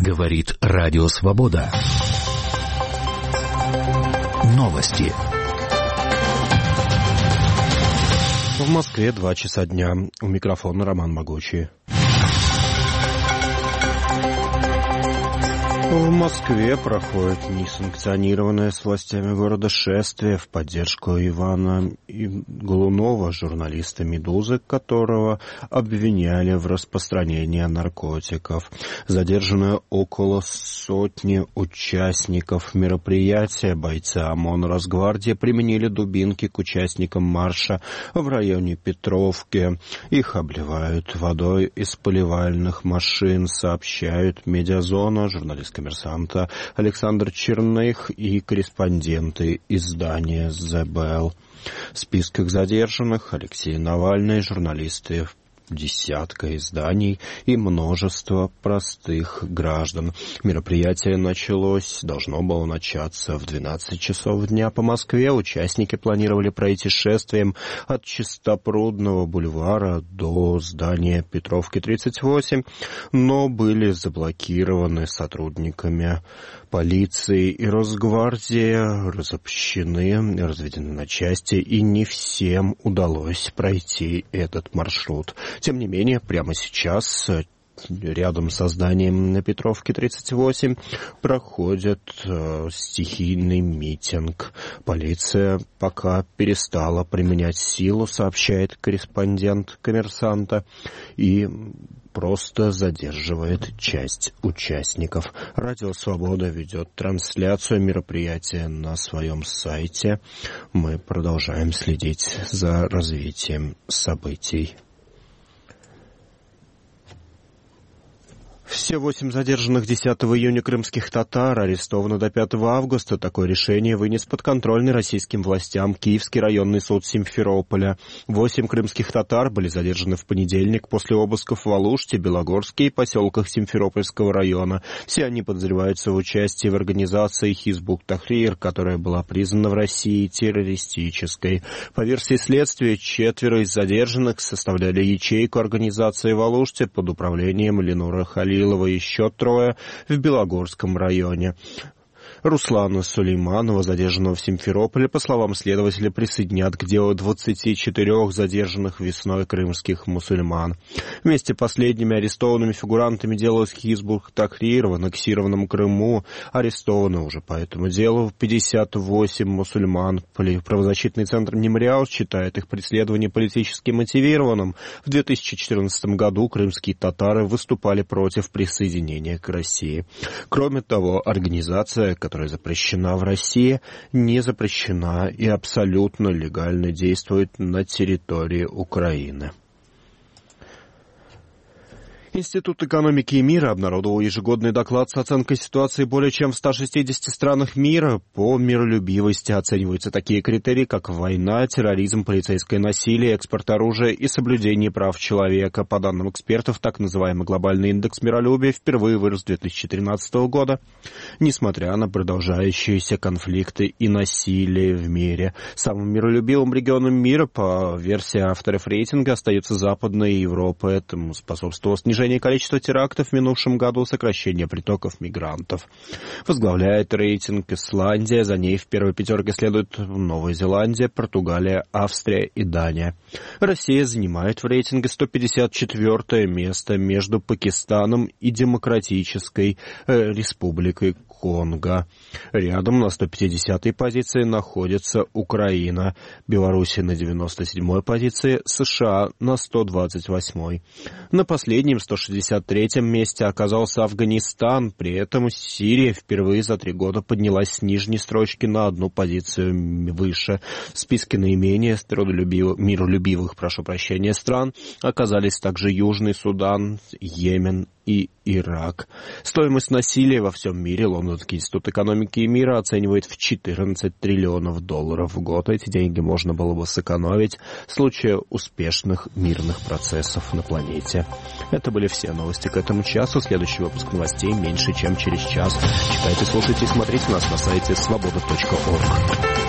Говорит Радио Свобода. Новости. В Москве 2 часа дня. У микрофона Роман Могучий. В Москве проходит несанкционированное с властями города шествие в поддержку Ивана Голунова, журналиста «Медузы», которого обвиняли в распространении наркотиков. Задержаны около сотни участников мероприятия. Бойцы ОМОН Росгвардии применили дубинки к участникам марша в районе Петровки. Их обливают водой из поливальных машин, сообщают «Медиазона», журналист «Коммерсанта» Александр Черных и корреспонденты издания «ЗБЛ». В списках задержанных Алексей Навальный, журналисты десятка изданий и множество простых граждан. Мероприятие должно было начаться в 12 часов дня по Москве. Участники планировали пройти шествием от Чистопрудного бульвара до здания Петровки 38, но были заблокированы сотрудниками полиции и Росгвардии, разобщены, разведены на части, и не всем удалось пройти этот маршрут. Тем не менее, прямо сейчас рядом со зданием на Петровке 38 проходит стихийный митинг. Полиция пока перестала применять силу, сообщает корреспондент «Коммерсанта», и просто задерживает часть участников. Радио «Свобода» ведет трансляцию мероприятия на своем сайте. Мы продолжаем следить за развитием событий. Все 8 задержанных 10 июня крымских татар арестованы до 5 августа. Такое решение вынес подконтрольный российским властям Киевский районный суд Симферополя. 8 крымских татар были задержаны в понедельник после обысков в Алуште, Белогорске и поселках Симферопольского района. Все они подозреваются в участии в организации Хизбут-Тахрир, которая была признана в России террористической. По версии следствия, 4 из задержанных составляли ячейку организации в Алуште под управлением Ленура Халилова, еще 3 в Белогорском районе. Руслана Сулейманова, задержанного в Симферополе, по словам следователя, присоединят к делу 24 задержанных весной крымских мусульман. Вместе с последними арестованными фигурантами дела Хизбут-Тахрир в аннексированном Крыму арестованы уже по этому делу 58 мусульман. Правозащитный центр «Мемориал» считает их преследование политически мотивированным. В 2014 году крымские татары выступали против присоединения к России. Кроме того, организация, которая запрещена в России, не запрещена и абсолютно легально действует на территории Украины. Институт экономики и мира обнародовал ежегодный доклад с оценкой ситуации более чем в 160 странах мира. По миролюбивости оцениваются такие критерии, как война, терроризм, полицейское насилие, экспорт оружия и соблюдение прав человека. По данным экспертов, так называемый глобальный индекс миролюбия впервые вырос с 2013 года, несмотря на продолжающиеся конфликты и насилие в мире. Самым миролюбивым регионом мира, по версии авторов рейтинга, остается Западная Европа. Этому способствовало снижение количества терактов в минувшем году, сокращение притоков мигрантов. Возглавляет рейтинг Исландия, за ней в первой пятерке следуют Новая Зеландия, Португалия, Австрия и Дания. Россия занимает в рейтинге 154 место между Пакистаном и Демократической Республикой Конго. Рядом на 150-й позиции находится Украина, Белоруссия на 97-й позиции, США на 128-й. На последнем 163-м месте оказался Афганистан, при этом Сирия впервые за 3 года поднялась с нижней строчки на 1 позицию выше. В списке наименее миролюбивых стран оказались также Южный Судан, Йемен и Ирак. Стоимость насилия во всем мире Лондонский институт экономики и мира оценивает в $14 триллионов в год. Эти деньги можно было бы сэкономить в случае успешных мирных процессов на планете. Это были все новости к этому часу. Следующий выпуск новостей меньше, чем через час. Читайте, слушайте и смотрите нас на сайте svoboda.org.